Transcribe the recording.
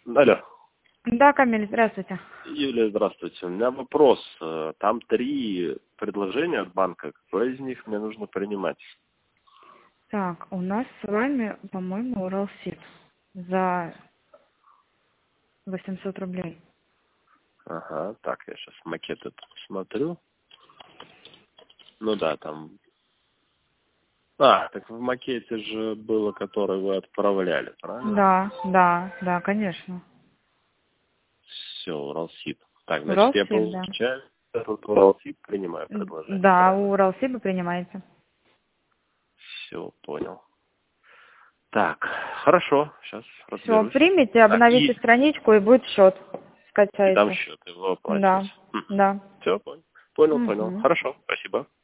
Алло. Да, Камиль, здравствуйте. Юлия, здравствуйте. У меня вопрос. Там 3 предложения от банка. Какое из них мне нужно принимать? Так, у нас с вами, по-моему, Уралсиб за 800 рублей. Ага, так, я сейчас макет этот посмотрю. Ну да, там... так в макете же было, который вы отправляли, правильно? Да, конечно. Все, Уралсиб. Так, значит, я Уралсиб, да. получаю этот Уралсиб, принимаю предложение, Да, правильно? у Уралсиба принимаете. Все, понял. Так, хорошо, сейчас Все, разберусь. примите, Так, обновите страничку и будет счет. и там Скачайте. счет его Да, оплачивать. да. Все, понял. Понял. Угу. Хорошо, спасибо.